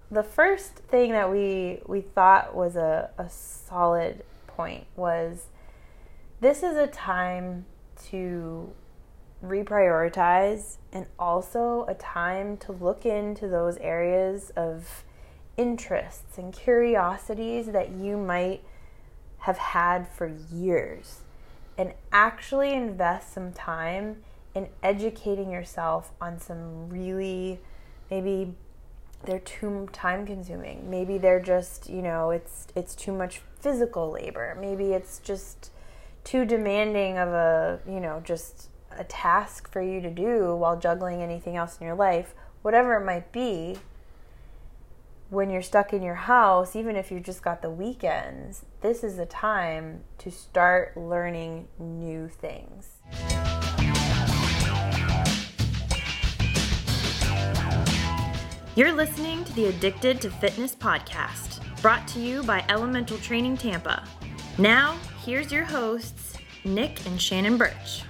the first thing that we thought was a solid point was this is a time to reprioritize and also a time to look into those areas of interests and curiosities that you might have had for years and actually invest some time in educating yourself on some really, maybe they're too time consuming. Maybe they're just, it's too much physical labor. Maybe it's just too demanding of just a task for you to do while juggling anything else in your life. Whatever it might be, when you're stuck in your house, even if you just got the weekends, this is the time to start learning new things. You're listening to the Addicted to Fitness podcast, brought to you by Elemental Training Tampa. Now, here's your hosts, Nick and Shannon Birch.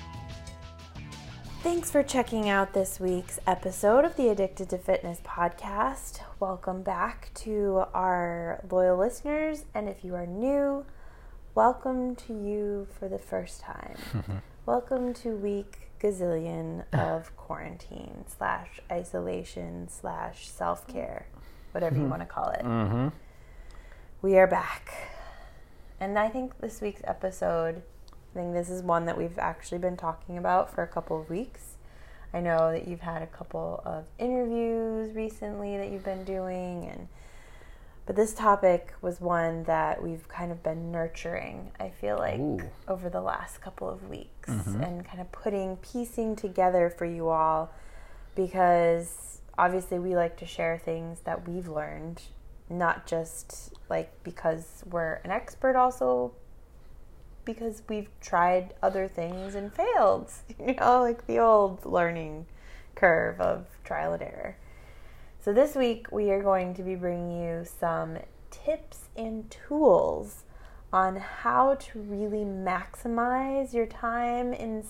Thanks for checking out this week's episode of the Addicted to Fitness podcast. Welcome back to our loyal listeners, and if you are new, welcome to you for the first time. Welcome to week gazillion of quarantine / isolation / self-care, whatever you want to call it. Mm-hmm. We are back. And I think this week's episode, I think this is one that we've actually been talking about for a couple of weeks. I know that you've had a couple of interviews recently that you've been doing, but this topic was one that we've kind of been nurturing, I feel like, over the last couple of weeks, and kind of piecing together for you all, because obviously we like to share things that we've learned, not just because we're an expert, also because we've tried other things and failed, like the old learning curve of trial and error. So this week we are going to be bringing you some tips and tools on how to really maximize your time in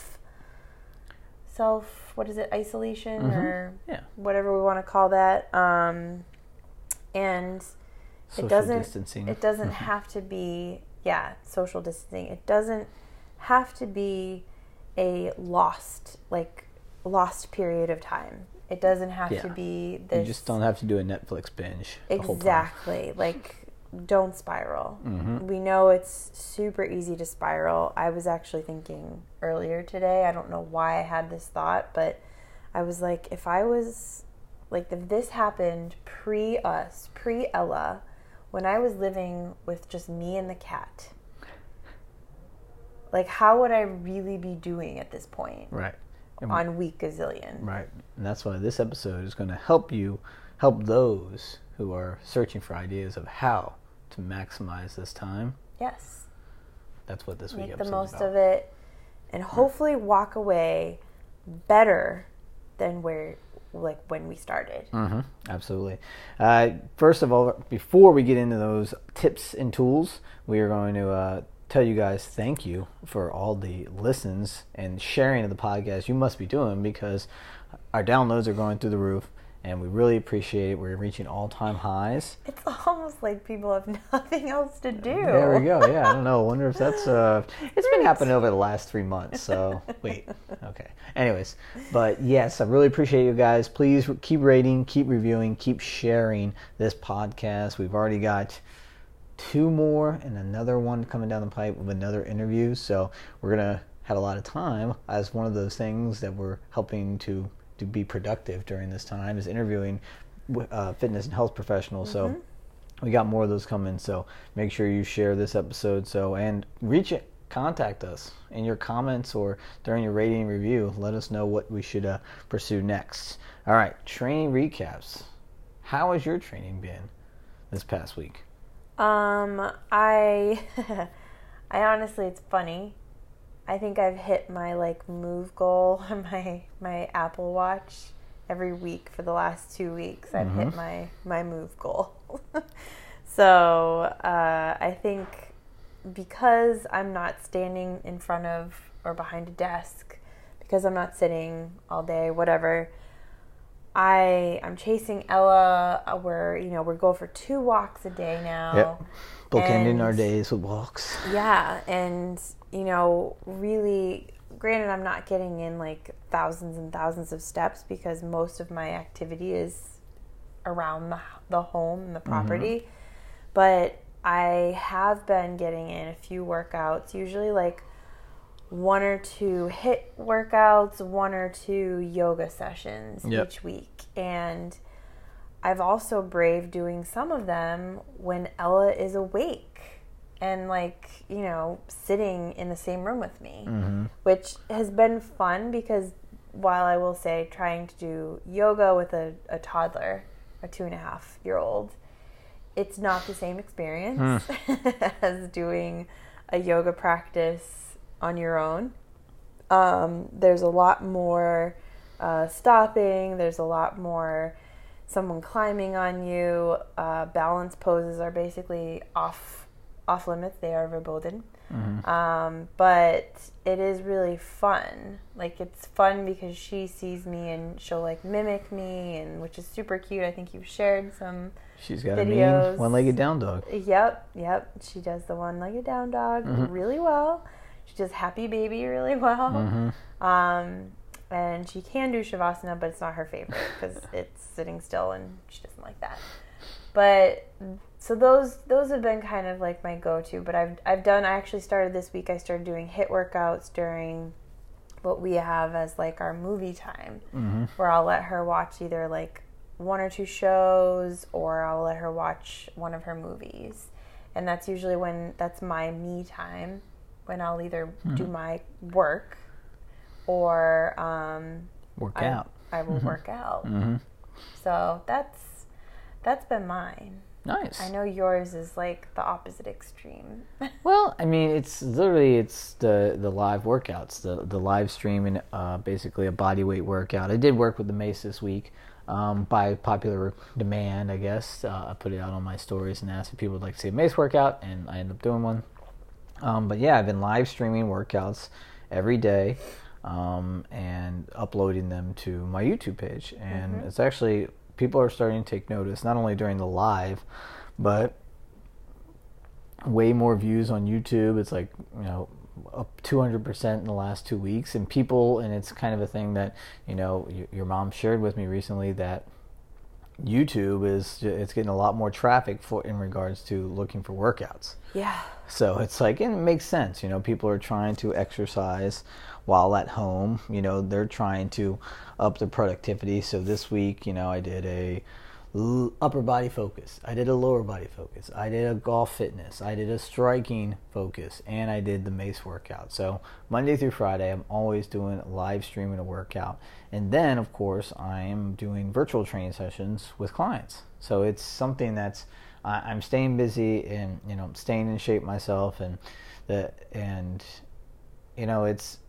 isolation or whatever we want to call that. And social distancing. It doesn't have to be social distancing. It doesn't have to be a lost period of time. It doesn't have to be this. You just don't have to do a Netflix binge. Exactly. Don't spiral. We know it's super easy to spiral. I was actually thinking earlier today, I don't know why I had this thought, but I was like, if this happened pre-us, pre-Ella, when I was living with just me and the cat, how would I really be doing at this point? Right. On week gazillion. Right. And that's why this episode is going to help those who are searching for ideas of how to maximize this time. Yes. That's what this week episode is about. Make the most of it and hopefully walk away better than when we started. Absolutely. First of all, before we get into those tips and tools, we are going to tell you guys thank you for all the listens and sharing of the podcast you must be doing, because our downloads are going through the roof, and we really appreciate it. We're reaching all-time highs. It's almost like people have nothing else to do. There we go. Yeah, I don't know. I wonder if that's... it's been happening over the last 3 months, so... Wait. Okay. Anyways, but yes, I really appreciate you guys. Please keep rating, keep reviewing, keep sharing this podcast. We've already got 2 more and another one coming down the pipe with another interview, so we're going to have a lot of time as one of those things that we're helping to be productive during this time is interviewing fitness and health professionals. So we got more of those coming, so make sure you share this episode. And contact us in your comments or during your rating and review. Let us know what we should pursue next. All right, training recaps. How has your training been this past week? I honestly, it's funny. I think I've hit my move goal on my Apple Watch every week for the last 2 weeks. I've hit my move goal. So I think because I'm not standing in front of or behind a desk, because I'm not sitting all day, whatever, I'm chasing Ella. We go for 2 walks a day now. Yep. Bookending our days with walks. Yeah, and really, granted, I'm not getting in like thousands and thousands of steps because most of my activity is around the home and the property. Mm-hmm. But I have been getting in a few workouts, usually like 1 or 2 HIIT workouts, 1 or 2 yoga sessions each week. And I've also braved doing some of them when Ella is awake and sitting in the same room with me, mm-hmm. which has been fun because while I will say trying to do yoga with a toddler, a 2.5-year-old, it's not the same experience as doing a yoga practice on your own. There's a lot more stopping. There's a lot more someone climbing on you. Balance poses are basically off limits. They are verboten. Mm-hmm. But it is really fun. Like, it's fun because she sees me and she'll mimic me, and which is super cute. I think you've shared some. She's got videos. a mean one-legged down dog. Yep. She does the one-legged down dog mm-hmm. really well. She does happy baby really well. Mm-hmm. And she can do Shavasana, but it's not her favorite because it's sitting still and she doesn't like that. But so those have been kind of like my go-to. But I actually started this week. I started doing HIIT workouts during what we have as like our movie time, mm-hmm. where I'll let her watch either like 1 or 2 shows, or I'll let her watch one of her movies. And that's usually that's my me time, when I'll either mm-hmm. do my work or work out. I will mm-hmm. work out. Mm-hmm. So that's been mine. Nice. I know yours is like the opposite extreme. Well, I mean, it's the live workouts, the live streaming, basically a body weight workout. I did work with the Mace this week. By popular demand, I guess. I put it out on my stories and asked if people would like to see a Mace workout, and I ended up doing one. But yeah, I've been live streaming workouts every day and uploading them to my YouTube page. And mm-hmm. it's actually, people are starting to take notice, not only during the live, but way more views on YouTube. It's like, up 200% in the last 2 weeks, and it's kind of a thing that your mom shared with me recently, that YouTube it's getting a lot more traffic in regards to looking for workouts. Yeah. So it's like, and it makes sense. People are trying to exercise while at home. They're trying to up their productivity. So this week, I did a upper body focus, I did a lower body focus, I did a golf fitness, I did a striking focus, and I did the Mace workout. So Monday through Friday, I'm always doing live streaming a workout. And then, of course, I'm doing virtual training sessions with clients. So it's something that's, I'm staying busy and, staying in shape myself, it's,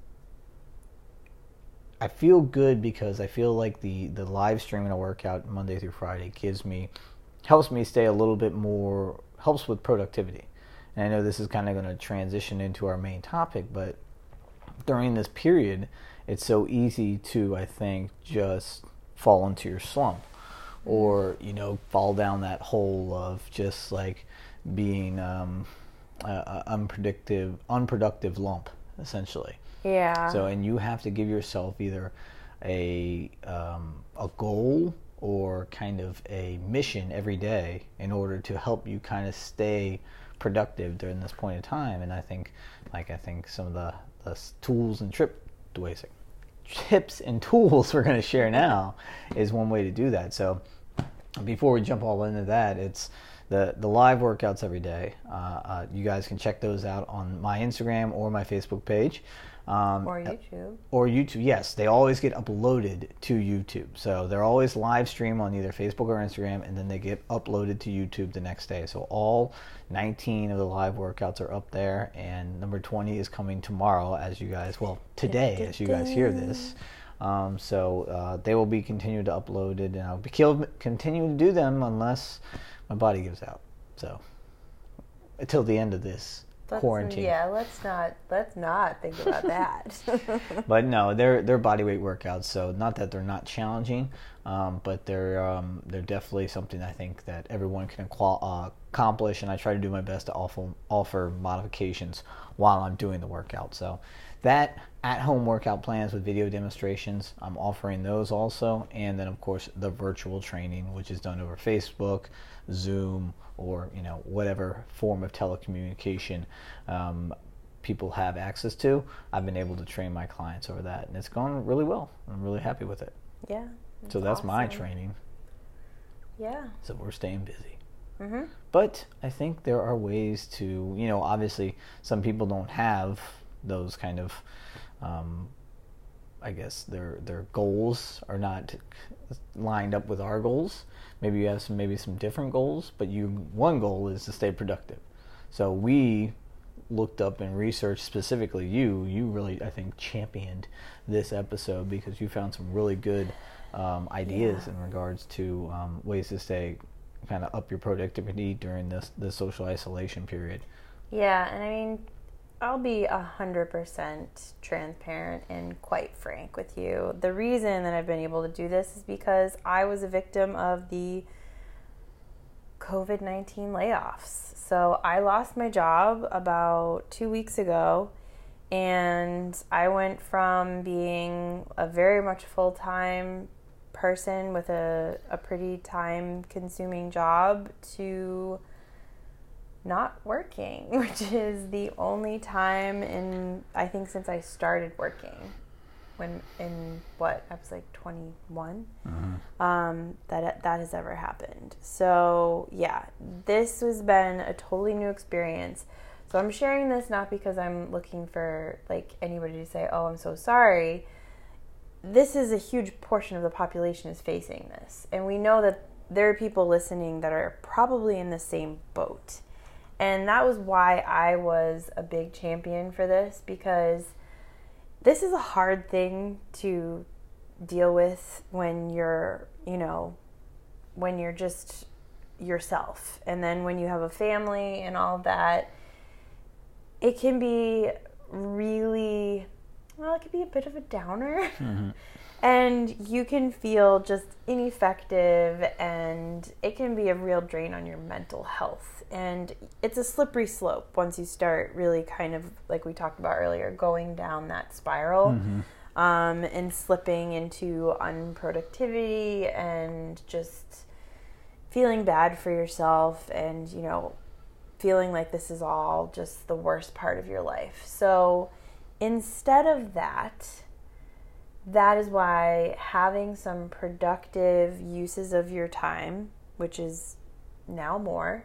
I feel good because I feel like the live streaming a workout Monday through Friday helps me stay a little bit more, helps with productivity. And I know this is kind of going to transition into our main topic, but during this period, it's so easy to, I think, just fall into your slump, or, fall down that hole of just like being unproductive lump, essentially. Yeah. So, and you have to give yourself either a goal or kind of a mission every day in order to help you kind of stay productive during this point in time. And I think some of the tools and tips and tools we're going to share now is one way to do that. So, before we jump all into that, it's the live workouts every day. You guys can check those out on my Instagram or my Facebook page. Or YouTube. Or YouTube, yes. They always get uploaded to YouTube. So they're always live stream on either Facebook or Instagram, and then they get uploaded to YouTube the next day. So all 19 of the live workouts are up there, and number 20 is coming tomorrow today as you guys hear this. So they will be continued to upload it, and I'll be continuing to do them unless my body gives out. So until the end of this quarantine. Yeah, let's not think about that. But no, they're bodyweight workouts, so not that they're not challenging, but they're definitely something I think that everyone can accomplish, and I try to do my best to offer modifications while I'm doing the workout. So that at-home workout plans with video demonstrations, I'm offering those also, and then of course the virtual training, which is done over Facebook, Zoom, or whatever form of telecommunication people have access to. I've been able to train my clients over that, and it's gone really well. I'm really happy with it. Yeah. So that's awesome. My training. Yeah. So we're staying busy. Mm-hmm. But I think there are ways to, obviously some people don't have those kind of, I guess their goals are not lined up with our goals. Maybe you have some different goals, but one goal is to stay productive. So we looked up and researched specifically you really, I think, championed this episode because you found some really good ideas in regards to ways to stay kind of up your productivity during this social isolation period. Yeah, and I mean, I'll be 100% transparent and quite frank with you. The reason that I've been able to do this is because I was a victim of the COVID-19 layoffs. So I lost my job about 2 weeks ago, and I went from being a very much full-time person with a pretty time-consuming job to not working, which is the only time I think since I started working, I was like 21, that has ever happened. So yeah, this has been a totally new experience. So I'm sharing this not because I'm looking for like anybody to say, oh, I'm so sorry. This is a huge portion of the population is facing this. And we know that there are people listening that are probably in the same boat. And that was why I was a big champion for this, because this is a hard thing to deal with when you're, when you're just yourself. And then when you have a family and all of that, it can be really, it can be a bit of a downer. Mm-hmm. And you can feel just ineffective, and it can be a real drain on your mental health. And it's a slippery slope once you start really kind of, like we talked about earlier, going down that spiral, and slipping into unproductivity and just feeling bad for yourself and, feeling like this is all just the worst part of your life. So instead of that is why having some productive uses of your time, which is now more,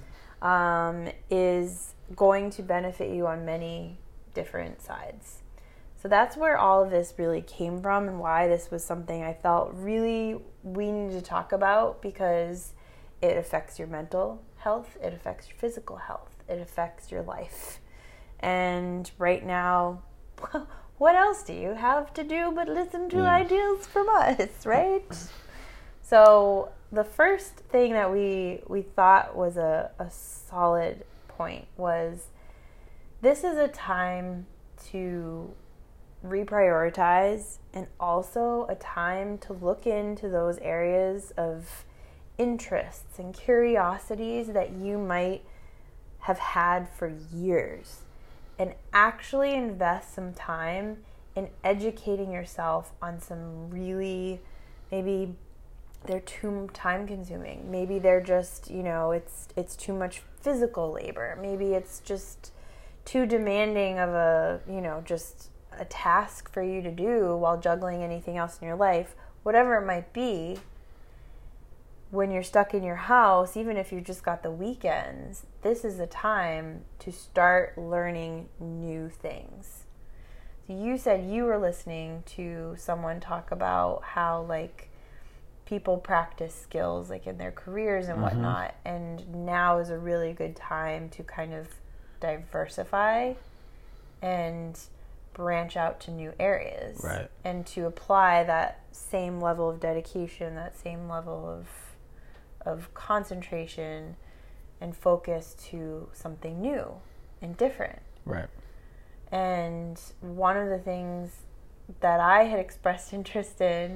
is going to benefit you on many different sides. So that's where all of this really came from, and why this was something I felt really we needed to talk about, because it affects your mental health, it affects your physical health, it affects your life. And right now, what else do you have to do but listen to ideas from us, right? So the first thing that we thought was a solid point was, this is a time to reprioritize, and also a time to look into those areas of interests and curiosities that you might have had for years, and actually invest some time in educating yourself on some really, maybe they're too time consuming. Maybe they're just, it's too much physical labor. Maybe it's just too demanding of just a task for you to do while juggling anything else in your life. Whatever it might be, when you're stuck in your house, even if you just got the weekends, this is a time to start learning new things. So you said you were listening to someone talk about how people practice skills in their careers and whatnot, and now is a really good time to kind of diversify and branch out to new areas, right? And to apply that same level of dedication, that same level of concentration and focus to something new and different. Right. And one of the things that I had expressed interest in,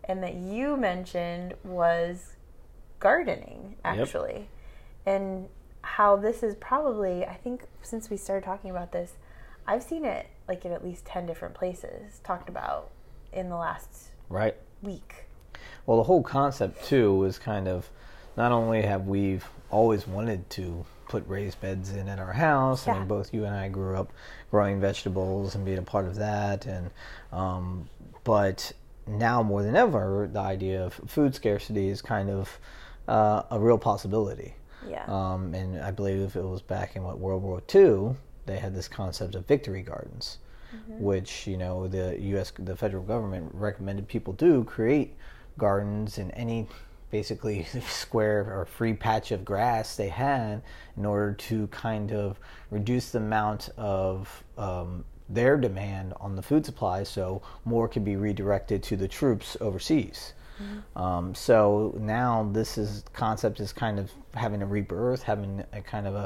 and that you mentioned was gardening, actually. And how this is probably, I think since we started talking about this, I've seen it like in at least 10 different places talked about in the last week. Well, the whole concept too is kind of, not only have we always wanted to put raised beds in at our house. I mean, both you and I grew up growing vegetables and being a part of that, and but now more than ever, the idea of food scarcity is kind of a real possibility. Yeah. And I believe it was back in World War II, they had this concept of victory gardens, which, you know, the federal government recommended people do create gardens in any basically square or free patch of grass they had in order to kind of reduce the amount of their demand on the food supply, so more could be redirected to the troops overseas. So now concept is kind of having a rebirth, having a kind of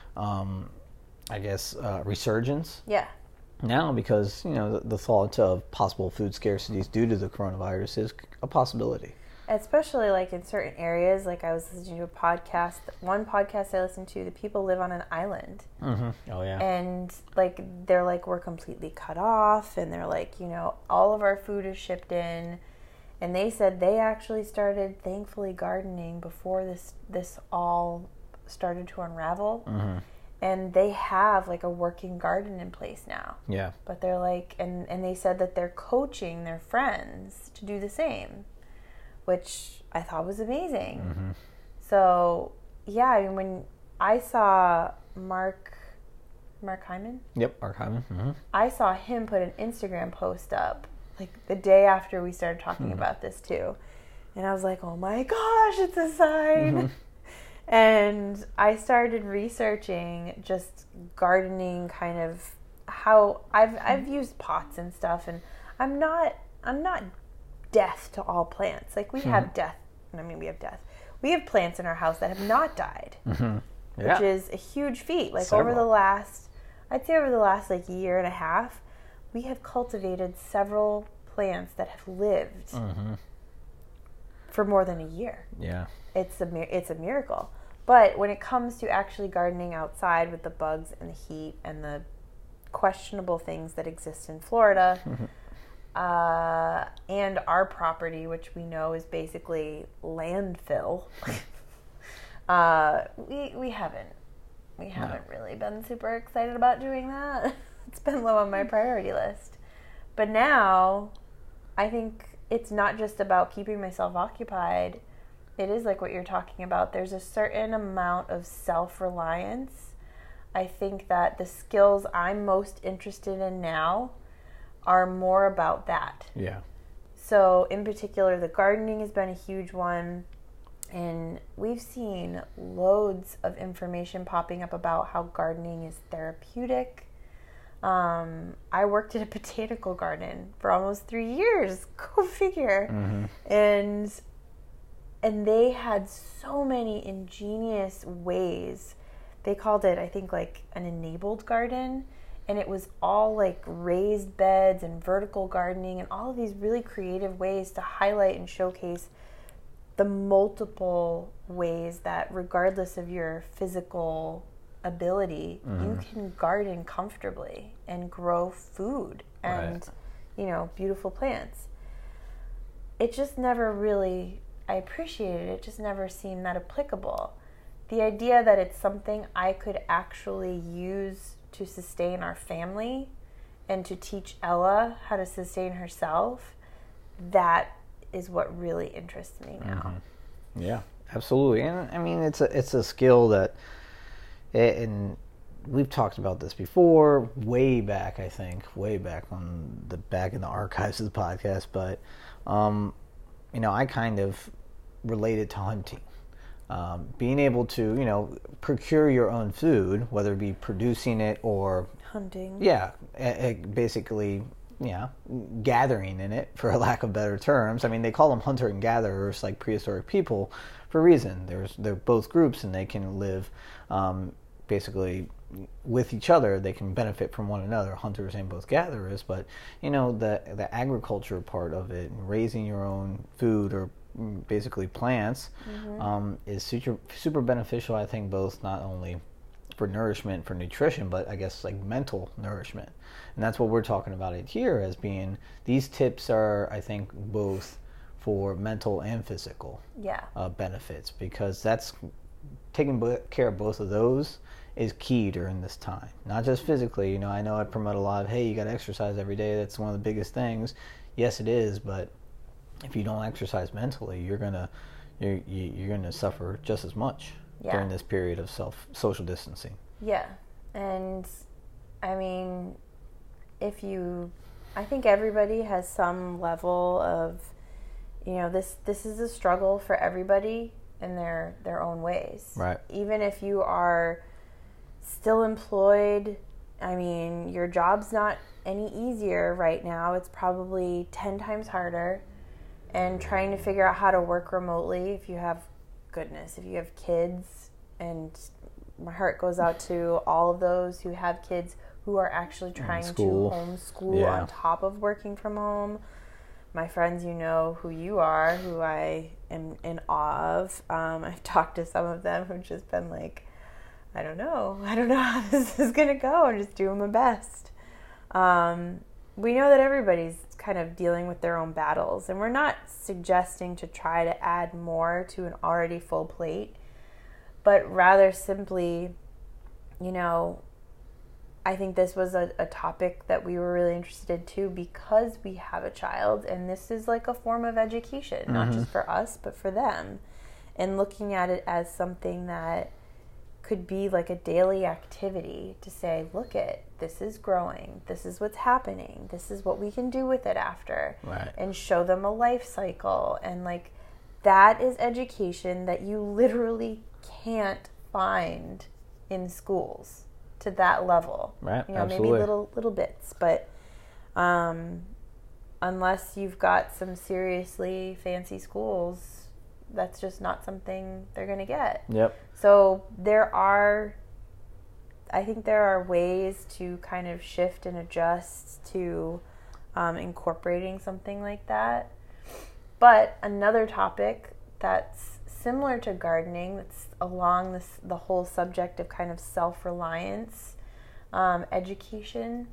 a resurgence. Yeah. Now, because, you know, the thought of possible food scarcities due to the coronavirus is a possibility. Especially like in certain areas, like I was listening to one podcast I listened to, the people live on an island. Oh yeah. And like they're like, we're completely cut off, and they're like, you know, all of our food is shipped in. And they said they actually started, thankfully, gardening before this all started to unravel. And they have like a working garden in place now. Yeah. But they're like, and they said that they're coaching their friends to do the same, which I thought was amazing. So, yeah, I mean, when I saw Mark Hyman? Yep, Mark Hyman. I saw him put an Instagram post up, like, the day after we started talking about this, too. And I was like, oh my gosh, it's a sign. And I started researching just gardening, kind of how I've used pots and stuff, and I'm not death to all plants. Like, we have death. I mean, we have death. We have plants in our house that have not died, which is a huge feat. Like, over the last like year and a half, we have cultivated several plants that have lived for more than a year. Yeah. It's a miracle. But when it comes to actually gardening outside with the bugs and the heat and the questionable things that exist in Florida, and our property, which we know is basically landfill, we haven't really been super excited about doing that. It's been low on my priority list. But now, I think it's not just about keeping myself occupied. It is like what you're talking about. There's a certain amount of self-reliance. I think that the skills I'm most interested in now are more about that. Yeah. So, in particular, the gardening has been a huge one. And we've seen loads of information popping up about how gardening is therapeutic. I worked at a botanical garden for almost 3 years. Go figure. And they had so many ingenious ways. They called it, I think, like an enabled garden. And it was all like raised beds and vertical gardening and all of these really creative ways to highlight and showcase the multiple ways that, regardless of your physical ability, you can garden comfortably and grow food and, you know, beautiful plants. It just never really, I appreciated it. It just never seemed that applicable. The idea that it's something I could actually use to sustain our family and to teach Ella how to sustain herself, that is what really interests me now. Yeah, absolutely. And I mean, it's a skill that, and we've talked about this before, way back in the archives of the podcast, but you know, I kind of related to hunting. Being able to, you know, procure your own food, whether it be producing it or hunting. Yeah, basically, gathering in it, for a lack of better terms. I mean, they call them hunter and gatherers, like prehistoric people, for a reason. They're both groups, and they can live basically with each other, they can benefit from one another. Hunters and both gatherers, but the agriculture part of it, raising your own food or basically plants, is super beneficial. I think both not only for nourishment, for nutrition, but I guess like mental nourishment, and that's what we're talking about it here as being. These tips are, I think, both for mental and physical benefits, because that's taking care of both of those is key during this time. Not just physically, I know I promote a lot of, hey, you got to exercise every day. That's one of the biggest things. Yes, it is, but if you don't exercise mentally, you're gonna suffer just as much during this period of social distancing. Yeah, and I mean, I think everybody has some level of, this is a struggle for everybody in their own ways. Right. Even if you are still employed, I mean, your job's not any easier right now. It's probably 10 times harder. And trying to figure out how to work remotely if you have kids, and my heart goes out to all of those who have kids who are actually trying to homeschool on top of working from home. My friends, who you are, who I am in awe of. I've talked to some of them who've just been like, I don't know how this is going to go. I'm just doing my best. We know that everybody's kind of dealing with their own battles, and we're not suggesting to try to add more to an already full plate, but rather simply, I think this was a topic that we were really interested in too, because we have a child, and this is like a form of education, not just for us, but for them, and looking at it as something that could be like a daily activity to say, this is growing, this is what's happening, this is what we can do with it after, right. And show them a life cycle. And like, that is education that you literally can't find in schools to that level. Right. Maybe little bits, but unless you've got some seriously fancy schools, that's just not something they're going to get. Yep. So I think there are ways to kind of shift and adjust to incorporating something like that. But another topic that's similar to gardening, that's along the whole subject of kind of self-reliance, education,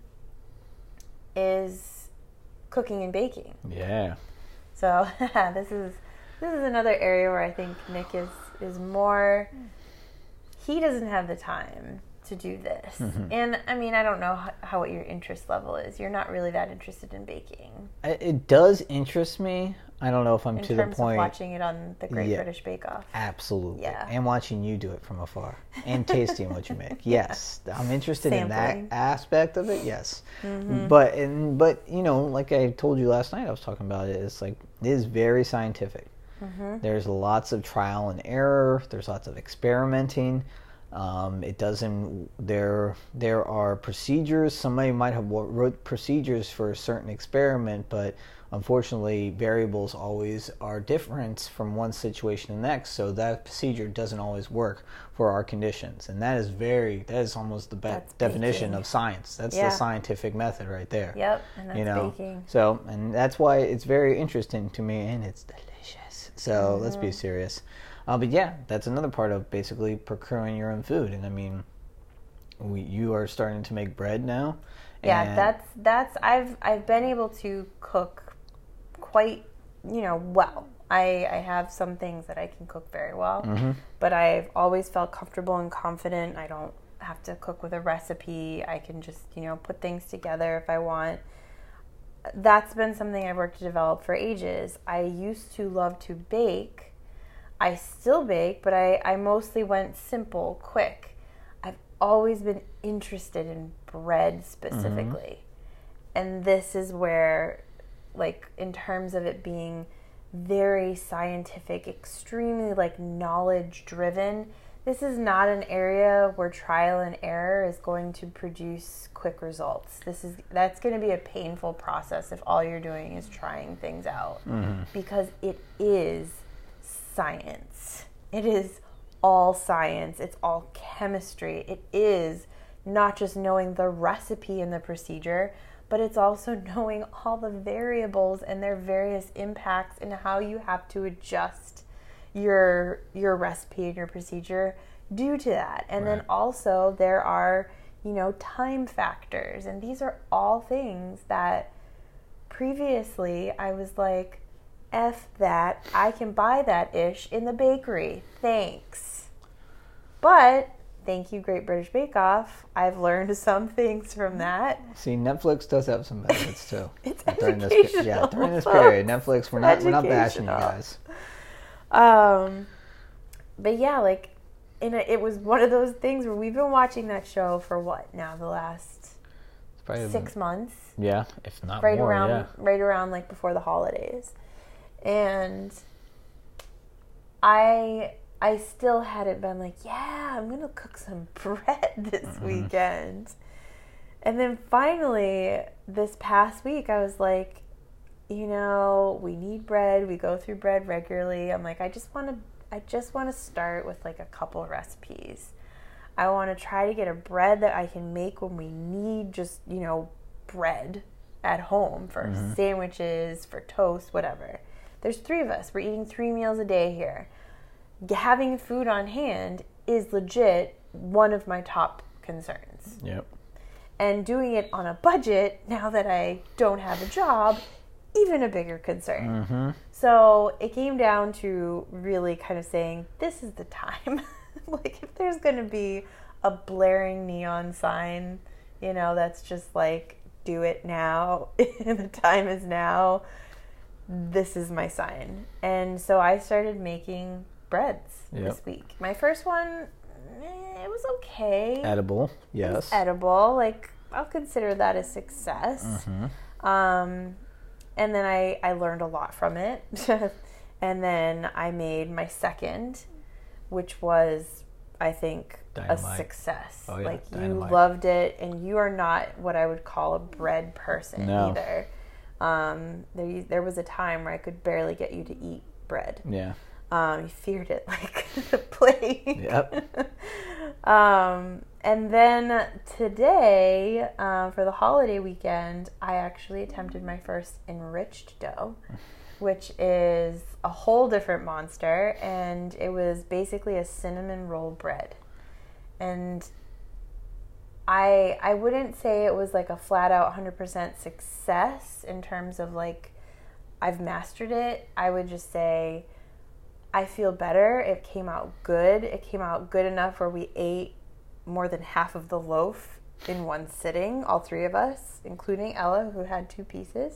is cooking and baking. Yeah. So this is another area where I think Nick is more, he doesn't have the time to do this. And I mean, I don't know what your interest level is. You're not really that interested in baking. It does interest me. I don't know if I'm to the point. In terms of watching it on the Great British Bake Off. Absolutely. Yeah. And watching you do it from afar. And tasting what you make. Yes. I'm interested in that aspect of it. Yes. But like I told you last night, I was talking about it. It's like, it is very scientific. There's lots of trial and error. There's lots of experimenting. There are procedures. Somebody might have wrote procedures for a certain experiment, but unfortunately variables always are different from one situation to the next, so that procedure doesn't always work for our conditions. And that is almost the best definition of science. That's the scientific method right there. Yep, and that's baking. So, and that's why it's very interesting to me, and it's delicious. So let's be serious. But yeah, that's another part of basically procuring your own food. And I mean, you are starting to make bread now. Yeah, that's I've been able to cook quite, well. I have some things that I can cook very well, but I've always felt comfortable and confident. I don't have to cook with a recipe. I can just, put things together if I want. That's been something I've worked to develop for ages. I used to love to bake. I still bake, but I mostly went simple, quick. I've always been interested in bread specifically. And this is where, like, in terms of it being very scientific, extremely, like, knowledge-driven, this is not an area where trial and error is going to produce quick results. That's going to be a painful process if all you're doing is trying things out. Because it is science. It is all science. It's all chemistry. It is not just knowing the recipe and the procedure, but it's also knowing all the variables and their various impacts and how you have to adjust your recipe and your procedure due to that. And then also there are, time factors. And these are all things that previously I was like, F that, I can buy that ish in the bakery. Thanks. But thank you, Great British Bake Off. I've learned some things from that. See, Netflix does have some benefits too. It's during educational. during this period, Netflix, we're not bashing you guys. But yeah, like, it was one of those things where we've been watching that show for what now? The last 6 months. Yeah, if not right more. Right around like before the holidays, and I still hadn't been like, yeah, I'm gonna cook some bread this weekend. And then finally, this past week, I was like, we need bread. We go through bread regularly. I'm like, I just want to start with like a couple recipes. I want to try to get a bread that I can make when we need just, bread at home for sandwiches, for toast, whatever. There's 3 of us. We're eating 3 meals a day here. Having food on hand is legit one of my top concerns. Yep. And doing it on a budget, now that I don't have a job, even a bigger concern. So it came down to really kind of saying, this is the time. Like, if there's going to be a blaring neon sign, that's just like, do it now, the time is now, this is my sign. And so I started making breads this week. My first one, it was okay. Edible, yes. It was edible. Like, I'll consider that a success. And then I learned a lot from it. And then I made my second, which was, I think, Dynamite. A success. Oh, yeah. Like, Dynamite. you loved it, and you are not what I would call a bread person either. There was a time where I could barely get you to eat bread. Yeah. You feared it like the plague. Yep. And then today, for the holiday weekend, I actually attempted my first enriched dough, which is a whole different monster, and it was basically a cinnamon roll bread. And I wouldn't say it was like a flat out 100% success in terms of like, I've mastered it. I would just say I feel better. It came out good. It came out good enough where we ate more than half of the loaf in one sitting, all 3 of us, including Ella, who had 2 pieces.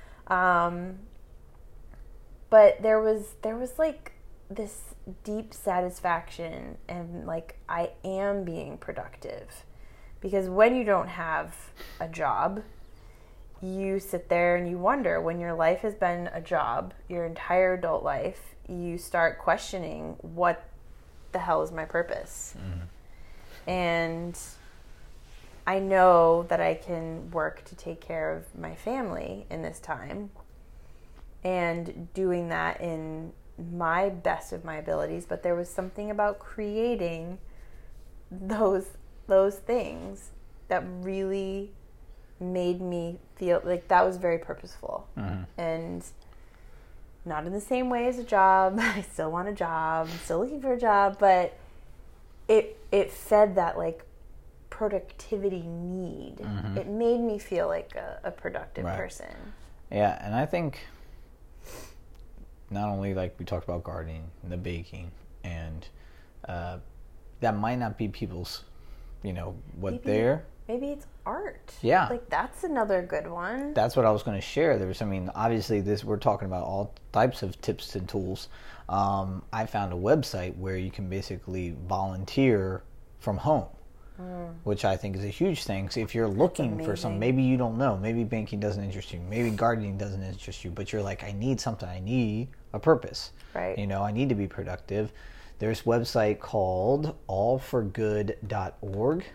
But there was like this deep satisfaction, and like, I am being productive. Because when you don't have a job, you sit there and you wonder, when your life has been a job your entire adult life, you start questioning, what the hell is my purpose? And I know that I can work to take care of my family in this time, and doing that in my best of my abilities, but there was something about creating those things that really made me feel like that was very purposeful. And not in the same way as a job. I still want a job. I'm still looking for a job, but it fed that like productivity need. It made me feel like a productive person. Yeah, and I think not only like we talked about gardening and the baking, and that might not be people's, Maybe it's art. Yeah. Like, that's another good one. That's what I was going to share. Obviously we're talking about all types of tips and tools. I found a website where you can basically volunteer from home, which I think is a huge thing. So if you're looking for some, maybe you don't know, maybe banking doesn't interest you, maybe gardening doesn't interest you, but you're like, I need something, I need a purpose. Right. I need to be productive. There's a website called allforgood.org.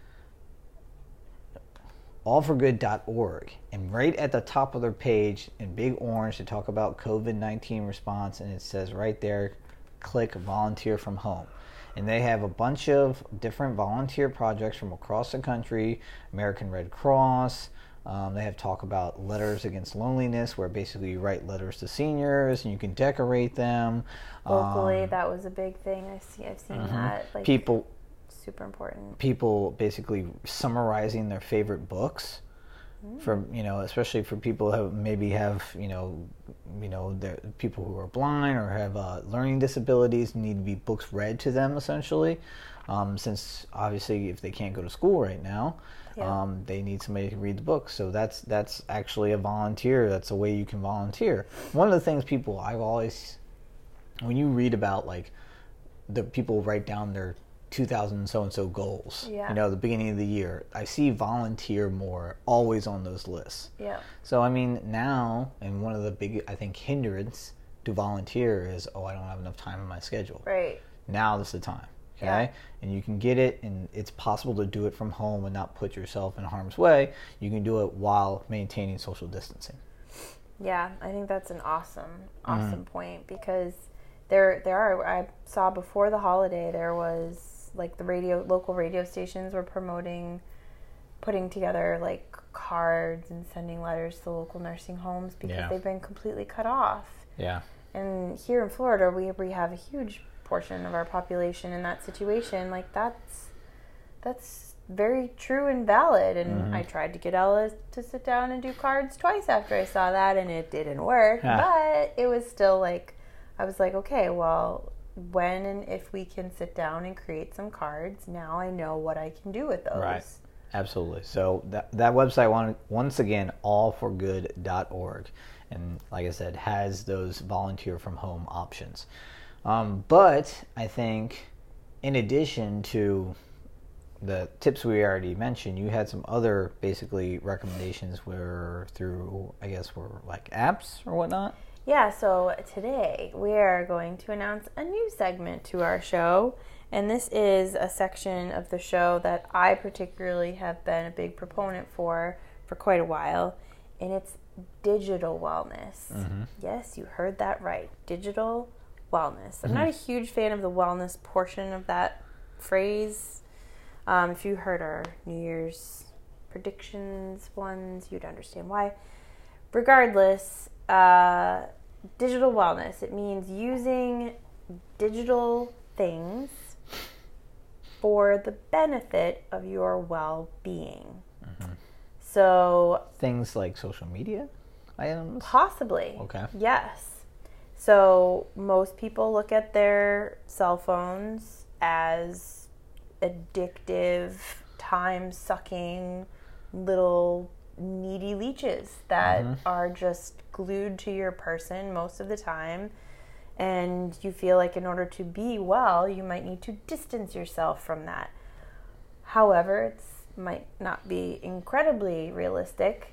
allforgood.org, and right at the top of their page in big orange, they talk about COVID-19 response, and it says right there, click volunteer from home. and they have a bunch of different volunteer projects from across the country. American Red Cross. They have talk about letters against loneliness, where basically you write letters to seniors and you can decorate them. Locally, that was a big thing. I've seen that. Like, people, super important. People basically summarizing their favorite books. For especially for people who maybe have people who are blind or have learning disabilities, need to be books read to them essentially, since obviously if they can't go to school right now, they need somebody to read the book. So that's actually a volunteer. That's a way you can volunteer. One of the things when you read about like the people write down their 2000 so-and-so goals, the beginning of the year, I see volunteer more always on those lists. Yeah. So I mean now, and one of the big, I think, hindrance to volunteer is, I don't have enough time in my schedule. Right. Now is the time. Okay. And you can get it, and it's possible to do it from home and not put yourself in harm's way. You can do it while maintaining social distancing. Yeah, I think that's an awesome point, because there are, I saw before the holiday, there was like local radio stations were putting together like cards and sending letters to local nursing homes because they've been completely cut off. Yeah. And here in Florida, we have a huge portion of our population in that situation. Like that's very true and valid. And I tried to get Ella to sit down and do cards twice after I saw that, and it didn't work. But it was still like, I was like, okay, well, when and if we can sit down and create some cards, now I know what I can do with those. Right. Absolutely. So that website, once again, allforgood.org. And like I said, has those volunteer from home options. But I think in addition to the tips we already mentioned, you had some other basically recommendations were like apps or whatnot. Yeah, so today we are going to announce a new segment to our show, and this is a section of the show that I particularly have been a big proponent for quite a while, and it's digital wellness. Yes, you heard that right, digital wellness. I'm not a huge fan of the wellness portion of that phrase. If you heard our New Year's predictions ones, you'd understand why. Regardless, digital wellness, it means using digital things for the benefit of your well-being. So things like social media items? Possibly. Okay. Yes. So most people look at their cell phones as addictive, time-sucking little needy leeches that are just glued to your person most of the time, and you feel like in order to be well, you might need to distance yourself from that. However, it might not be incredibly realistic.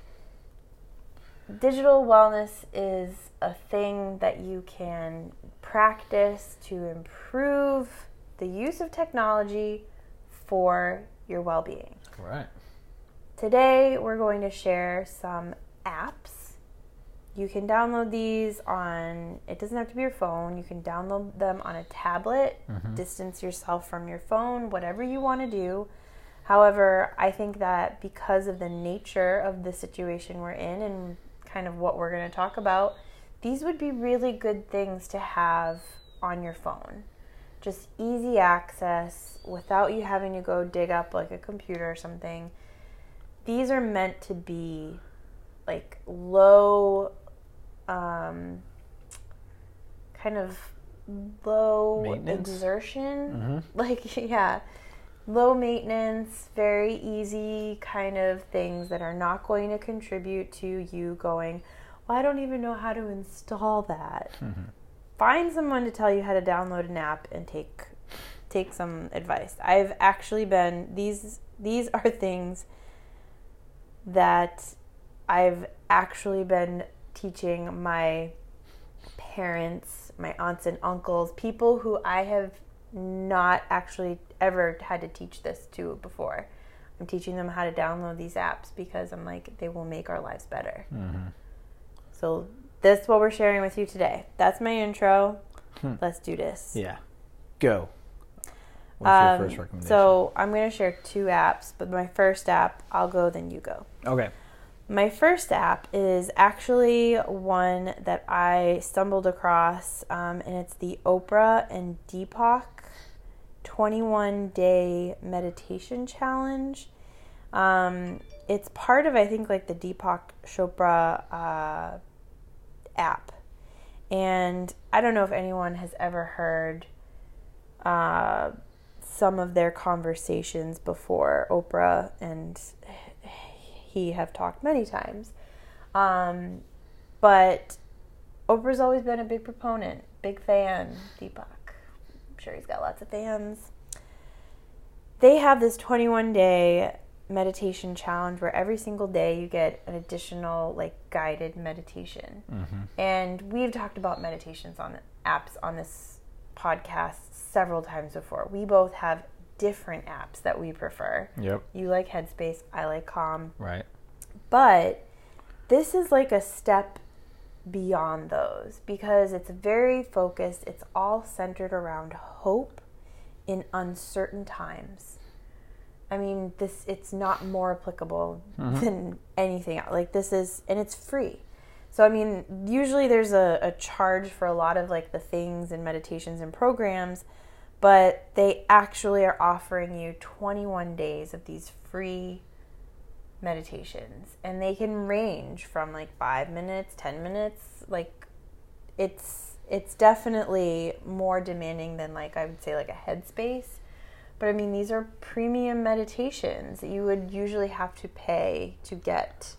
Digital wellness is a thing that you can practice to improve the use of technology for your well-being. Right. Today, we're going to share some apps. You can download these on, it doesn't have to be your phone. You can download them on a tablet, distance yourself from your phone, whatever you want to do. However, I think that because of the nature of the situation we're in and kind of what we're going to talk about, these would be really good things to have on your phone. Just easy access without you having to go dig up like a computer or something. These are meant to be like low, kind of low maintenance? Exertion. Low maintenance, very easy kind of things that are not going to contribute to you going, well, I don't even know how to install that. Find someone to tell you how to download an app and take some advice. I've actually been, these are things that I've actually been teaching my parents, my aunts and uncles, people who I have not actually ever had to teach this to before. I'm teaching them how to download these apps because I'm like, they will make our lives better. So that's what we're sharing with you today. That's my intro. Let's do this. Yeah. Go. What's your first recommendation? So I'm going to share 2 apps, but my first app, I'll go, then you go. Okay. My first app is actually one that I stumbled across, and it's the Oprah and Deepak 21-day meditation challenge. It's part of, I think, like the Deepak Chopra app. And I don't know if anyone has ever heard some of their conversations before. Oprah and he have talked many times. But Oprah's always been a big proponent, big fan, Deepak. I'm sure he's got lots of fans. They have this 21-day meditation challenge where every single day you get an additional like guided meditation. Mm-hmm. And we've talked about meditations on apps on this podcast several times before. We both have different apps that we prefer. Yep. You like Headspace, I like Calm. Right. But this is like a step beyond those because it's very focused. It's all centered around hope in uncertain times. I mean, it's not more applicable than anything else. Like this is, and it's free. So, I mean, usually there's a charge for a lot of like the things and meditations and programs, but they actually are offering you 21 days of these free meditations. And they can range from like 5 minutes, 10 minutes. Like it's definitely more demanding than like, I would say like a Headspace. But I mean, these are premium meditations that you would usually have to pay to get.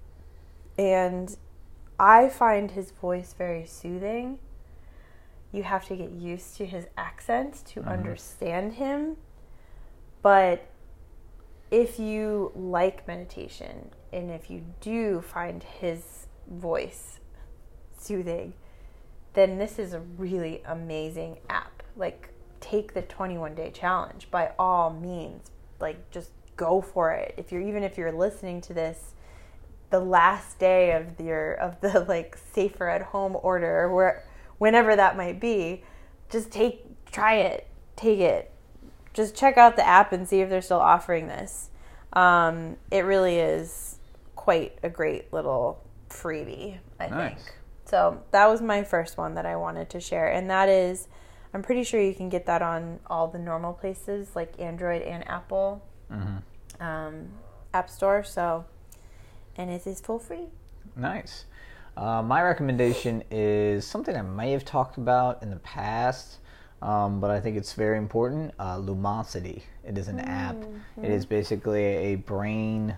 And I find his voice very soothing. You have to get used to his accent to understand him. But if you like meditation and if you do find his voice soothing, then this is a really amazing app. Like, take the 21-day challenge by all means. Like, just go for it. If you're listening to this the last day of the like safer at home order, where whenever that might be, just try it, take it. Just check out the app and see if they're still offering this. It really is quite a great little freebie, I think. So that was my first one that I wanted to share, and that is, I'm pretty sure you can get that on all the normal places like Android and Apple App Store. So, and it is full free. Nice. My recommendation is something I may have talked about in the past, but I think it's very important. Lumosity. It is an app. It is basically a brain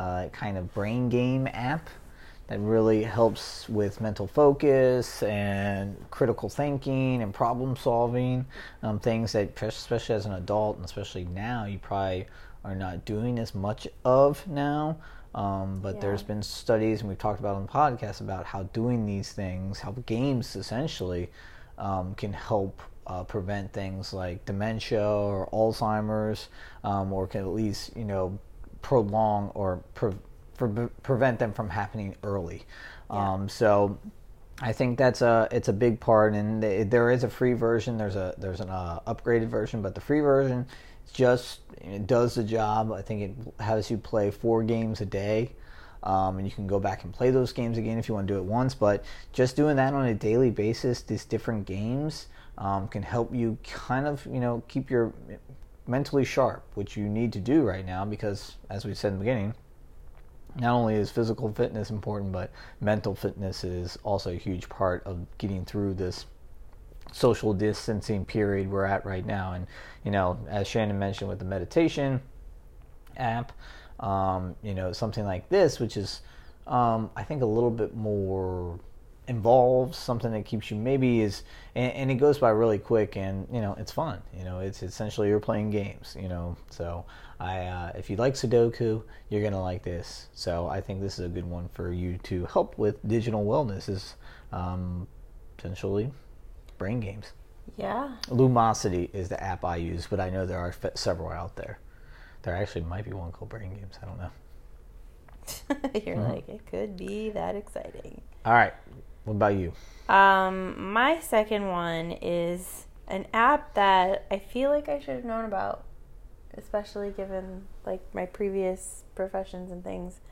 game app that really helps with mental focus and critical thinking and problem solving, things that, especially as an adult and especially now, you probably are not doing as much of now. But there's been studies, and we've talked about on the podcast, about how doing these things, how games essentially can help prevent things like dementia or Alzheimer's, or can at least, prolong or prevent them from happening early. So I think it's a big part, and there is a free version. There's an upgraded version, but the free version it does the job. I think it has you play 4 games a day, and you can go back and play those games again if you want to do it once. But just doing that on a daily basis, these different games can help you kind of keep your mentally sharp, which you need to do right now, because as we said in the beginning, not only is physical fitness important, but mental fitness is also a huge part of getting through this social distancing period we're at right now. And as Shannon mentioned with the meditation app, something like this, which is I think a little bit more involved, something that keeps you and it goes by really quick, and it's fun. It's essentially you're playing games. So if you like Sudoku, you're gonna like this. So I think this is a good one for you to help with digital wellness, is essentially brain games. Yeah. Lumosity is the app I use, but I know there are several out there. There actually might be one called Brain Games. I don't know. You're like, it could be that exciting. All right. What about you? My second one is an app that I feel like I should have known about, especially given like my previous professions and things.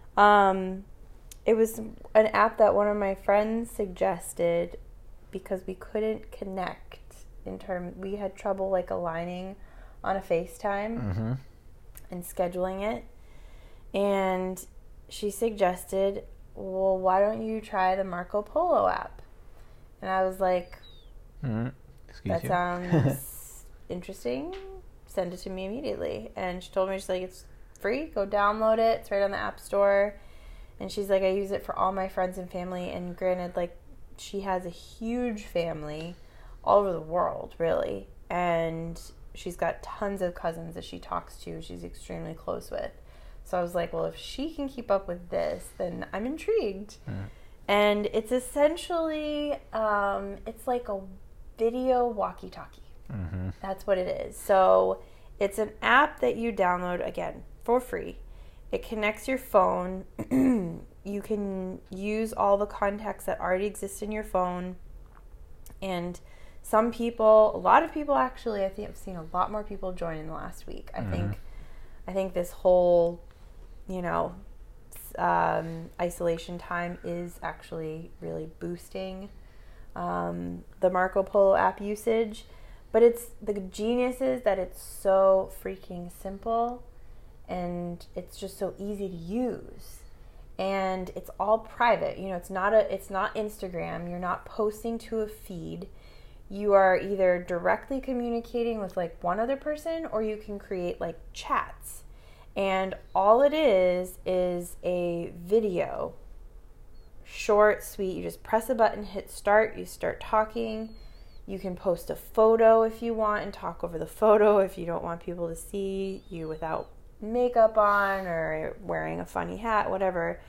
It was an app that one of my friends suggested because we couldn't connect we had trouble like aligning on a FaceTime and scheduling it. And she suggested, well, why don't you try the Marco Polo app? And I was like, that sounds interesting. Send it to me immediately. And she told me, she's like, it's free. Go download it. It's right on the App Store. And she's like, I use it for all my friends and family. And granted, like, she has a huge family all over the world, really. And she's got tons of cousins that she talks to. She's extremely close with. So I was like, well, if she can keep up with this, then I'm intrigued. And it's essentially, it's like a video walkie-talkie. That's what it is. So it's an app that you download, again, for free. It connects your phone. You can use all the contacts that already exist in your phone. And some people, a lot of people actually, I think I've seen a lot more people join in the last week. I think this whole, isolation time is actually really boosting the Marco Polo app usage. But it's the genius is that it's so freaking simple and it's just so easy to use. And it's all private. It's not Instagram. You're not posting to a feed. You are either directly communicating with like one other person, or you can create like chats. And all it is a video. Short, sweet. You just press a button, hit start, you start talking. You can post a photo if you want and talk over the photo if you don't want people to see you without makeup on or wearing a funny hat, whatever.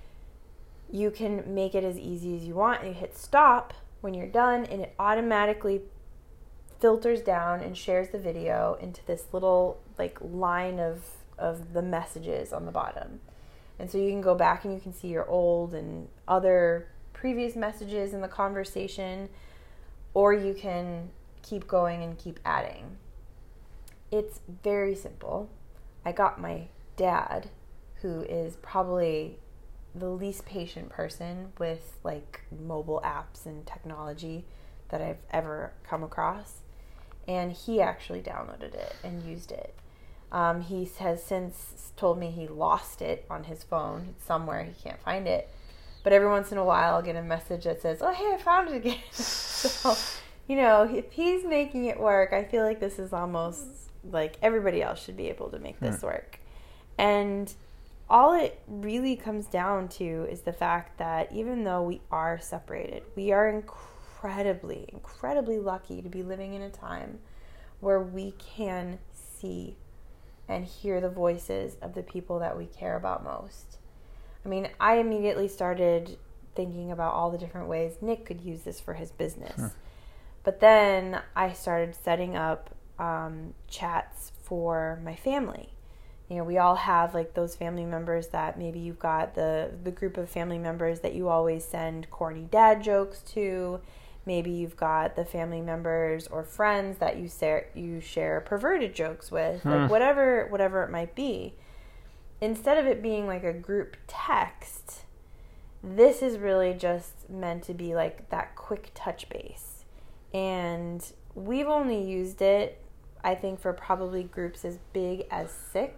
You can make it as easy as you want, and you hit stop when you're done, and it automatically filters down and shares the video into this little like line of the messages on the bottom. And so you can go back and you can see your old and other previous messages in the conversation, or you can keep going and keep adding. It's very simple. I got my dad, who is probably the least patient person with like mobile apps and technology that I've ever come across, and he actually downloaded it and used it. He has since told me he lost it on his phone. It's somewhere, he can't find it. But every once in a while I'll get a message that says, oh, hey, I found it again. So, if he's making it work, I feel like this is almost like everybody else should be able to make this work. And all it really comes down to is the fact that even though we are separated, we are incredibly, incredibly lucky to be living in a time where we can see and hear the voices of the people that we care about most. I mean, I immediately started thinking about all the different ways Nick could use this for his business. But then I started setting up chats for my family. We all have like those family members that maybe you've got the group of family members that you always send corny dad jokes to. Maybe you've got the family members or friends that you share perverted jokes with, like whatever it might be. Instead of it being like a group text, this is really just meant to be like that quick touch base. And we've only used it, I think, for probably groups as big as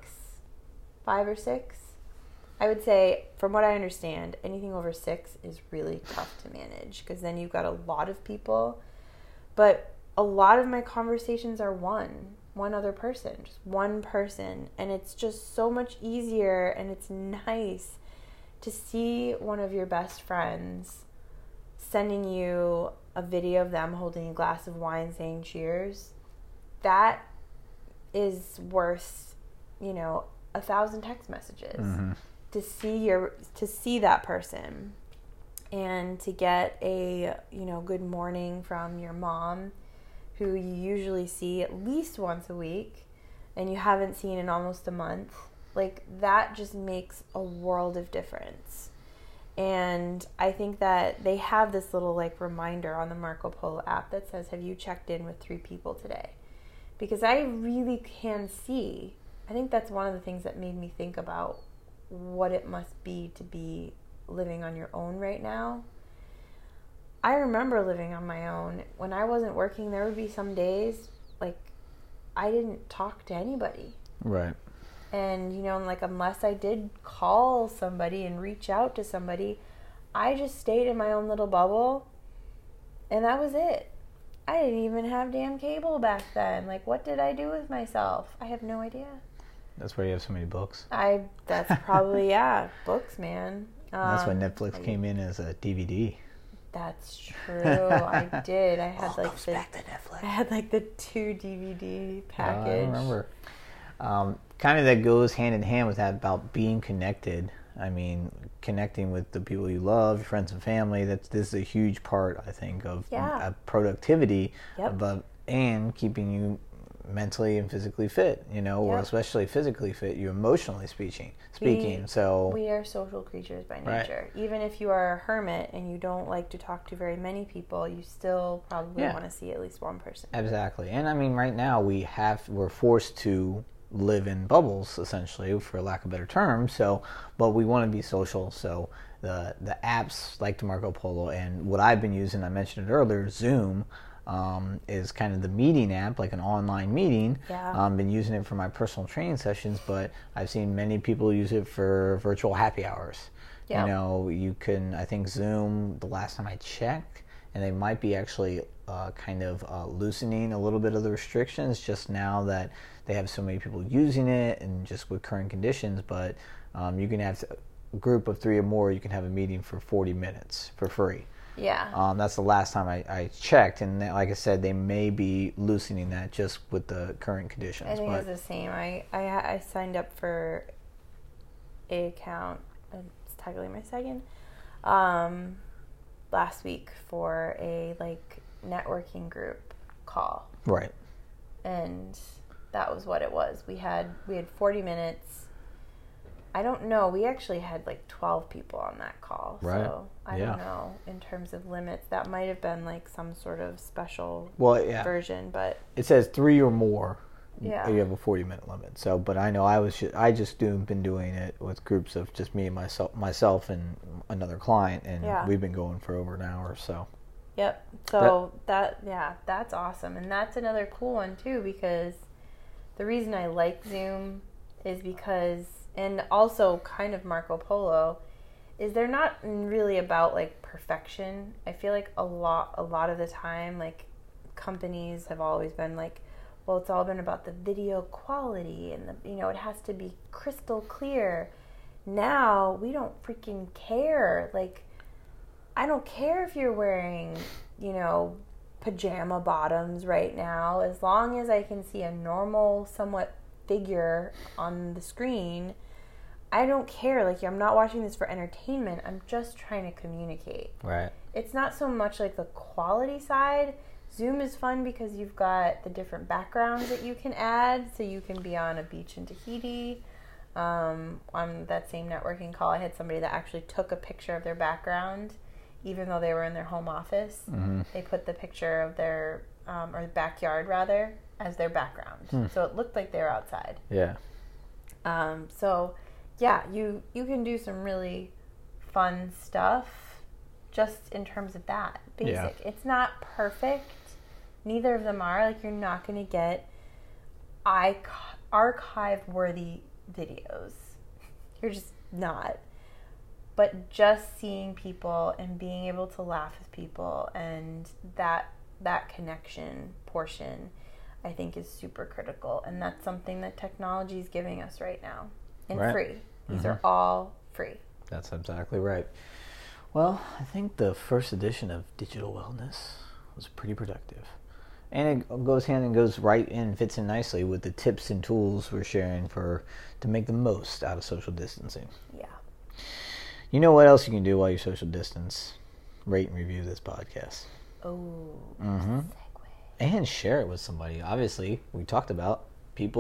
5 or 6. I would say, from what I understand, anything over 6 is really tough to manage because then you've got a lot of people. But a lot of my conversations are one other person, just one person. And it's just so much easier, and it's nice to see one of your best friends sending you a video of them holding a glass of wine saying cheers. That is worth, 1,000 text messages. To see that person, and to get a good morning from your mom, who you usually see at least once a week and you haven't seen in almost a month. Like, that just makes a world of difference. And I think that they have this little like reminder on the Marco Polo app that says, have you checked in with 3 people today? Because I really can see, I think that's one of the things that made me think about what it must be to be living on your own right now. I remember living on my own. When I wasn't working, there would be some days like I didn't talk to anybody. Right. And, you know, like unless I did call somebody and reach out to somebody, I just stayed in my own little bubble. And that was it. I didn't even have damn cable back then. Like, what did I do with myself? I have no idea. That's why you have so many books. That's probably, yeah, books, man. That's when Netflix came in as a DVD. That's true. I did. I had back to Netflix. I had like the 2 DVD package. I remember. Kind of that goes hand in hand with that about being connected. I mean, connecting with the people you love, your friends and family. This is a huge part, I think, of productivity, and keeping you mentally and physically fit. You know, or especially physically fit. You emotionally speaking. So we are social creatures by nature. Right. Even if you are a hermit and you don't like to talk to very many people, you still probably want to see at least one person. Exactly. And I mean, right now we're forced to live in bubbles, essentially, for lack of a better term. So, but we want to be social. So the apps like the Marco Polo and what I've been using, I mentioned it earlier, Zoom, is kind of the meeting app, like an online meeting. Yeah. Been using it for my personal training sessions, but I've seen many people use it for virtual happy hours. Yeah. You know, you can, I think Zoom, the last time I checked, and they might be actually kind of loosening a little bit of the restrictions just now that they have so many people using it and just with current conditions. But you can have a group of 3 or more, you can have a meeting for 40 minutes for free. Yeah. That's the last time I checked, and like I said, they may be loosening that just with the current conditions. I think it's the same. I signed up for a account, it's technically my second, last week for a like networking group call. Right. And that was what it was. We had 40 minutes. I don't know. We actually had like 12 people on that call. Right. So I don't know in terms of limits. That might have been like some sort of special version, but it says 3 or more. Yeah. You have a 40-minute limit. So, but I know been doing it with groups of just me and myself and another client, and we've been going for over an hour. So. Yep. So that's awesome, and that's another cool one too, because the reason I like Zoom is because, and also kind of Marco Polo, is they're not really about like perfection. I feel like a lot of the time, like companies have always been like, well, it's all been about the video quality and it has to be crystal clear. Now we don't freaking care. Like, I don't care if you're wearing, pajama bottoms right now, as long as I can see a normal, somewhat figure on the screen. I don't care. Like, I'm not watching this for entertainment. I'm just trying to communicate. Right. It's not so much like the quality side. Zoom is fun because you've got the different backgrounds that you can add. So you can be on a beach in Tahiti. On that same networking call, I had somebody that actually took a picture of their background, even though they were in their home office. Mm-hmm. They put the picture of their, or backyard rather, as their background. So it looked like they were outside. Yeah. So, yeah, you can do some really fun stuff just in terms of that. Basic. Yeah. It's not perfect. Neither of them are. Like, you're not going to get archive-worthy videos. You're just not. But just seeing people and being able to laugh with people and that connection portion, I think, is super critical. And that's something that technology is giving us right now. And free. These are all free. That's exactly right. Well, I think the first edition of Digital Wellness was pretty productive. And it goes fits in nicely with the tips and tools we're sharing to make the most out of social distancing. Yeah. You know what else you can do while you social distance? Rate and review this podcast. Oh, segue. And share it with somebody. Obviously, we talked about people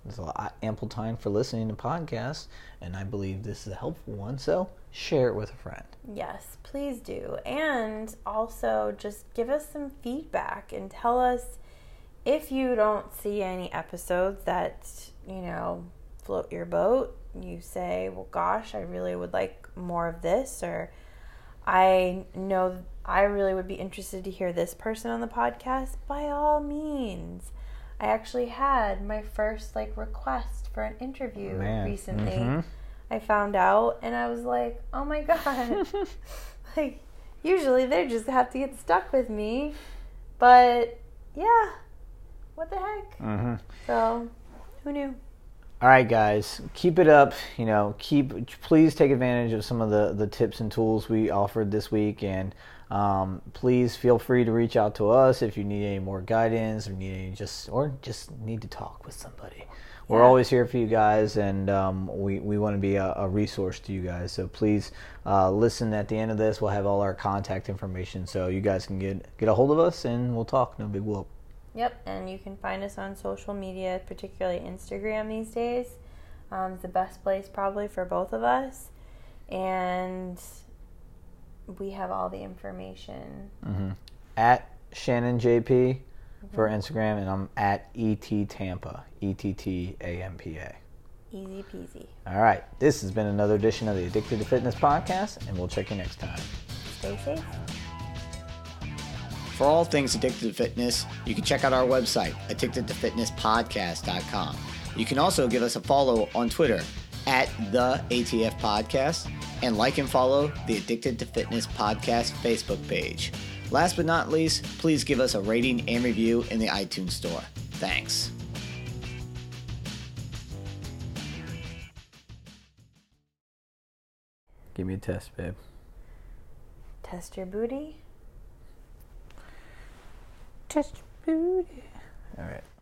there's ample time for listening to podcasts, and I believe this is a helpful one. So share it with a friend. Yes, please do. And also just give us some feedback and tell us if you don't see any episodes that, float your boat. You say, well, gosh, I really would like more of this, or I know I really would be interested to hear this person on the podcast. By all means. I actually had my first request for an interview recently. Mm-hmm. I found out and I was like, oh my God. Usually they just have to get stuck with me. But yeah, what the heck? Mm-hmm. So who knew? All right, guys, keep it up. Please take advantage of some of the tips and tools we offered this week, and please feel free to reach out to us if you need any more guidance or just need to talk with somebody. We're always here for you guys, and we want to be a resource to you guys. So please listen at the end of this. We'll have all our contact information, so you guys can get a hold of us, and we'll talk. No big whoop. Yep, and you can find us on social media, particularly Instagram these days. It's the best place probably for both of us. And we have all the information. Mm-hmm. At Shannon JP for Instagram, and I'm at ET Tampa, ETTAMPA. Easy peasy. All right, this has been another edition of the Addicted to Fitness podcast, and we'll check you next time. Stay safe. For all things Addicted to Fitness, you can check out our website, addictedtofitnesspodcast.com. You can also give us a follow on Twitter at the ATF Podcast, and like and follow the Addicted to Fitness Podcast Facebook page. Last but not least, please give us a rating and review in the iTunes store. Thanks. Give me a test, babe. Test your booty. Test your booty. All right.